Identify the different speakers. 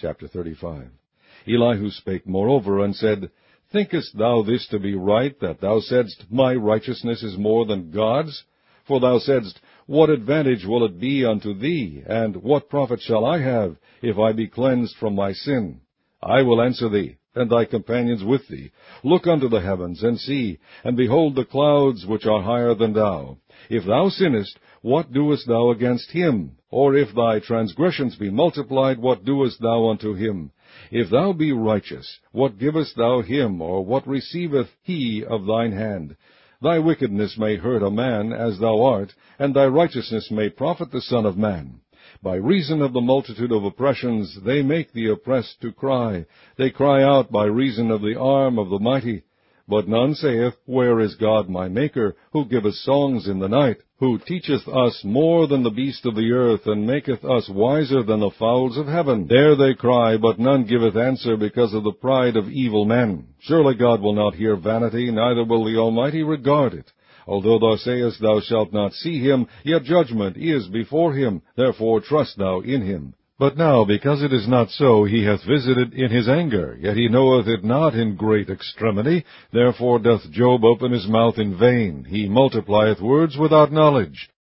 Speaker 1: Chapter 35. Elihu spake moreover, and said, Thinkest thou this to be right, that thou saidst, My righteousness is more than God's? For thou saidst, What advantage will it be unto thee, and what profit shall I have, if I be cleansed from my sin? I will answer thee, and thy companions with thee. Look unto the heavens, and see, and behold the clouds which are higher than thou. If thou sinnest, what doest thou against him? Or if thy transgressions be multiplied, what doest thou unto him? If thou be righteous, what givest thou him, or what receiveth he of thine hand? Thy wickedness may hurt a man, as thou art, and thy righteousness may profit the Son of Man. By reason of the multitude of oppressions, they make the oppressed to cry. They cry out by reason of the arm of the mighty. But none saith, Where is God my Maker, who giveth songs in the night, who teacheth us more than the beast of the earth, and maketh us wiser than the fowls of heaven? There they cry, but none giveth answer, because of the pride of evil men. Surely God will not hear vanity, neither will the Almighty regard it. Although thou sayest thou shalt not see him, yet judgment is before him, therefore trust thou in him. But now, because it is not so, he hath visited in his anger, yet he knoweth it not in great extremity. Therefore doth Job open his mouth in vain. He multiplieth words without knowledge.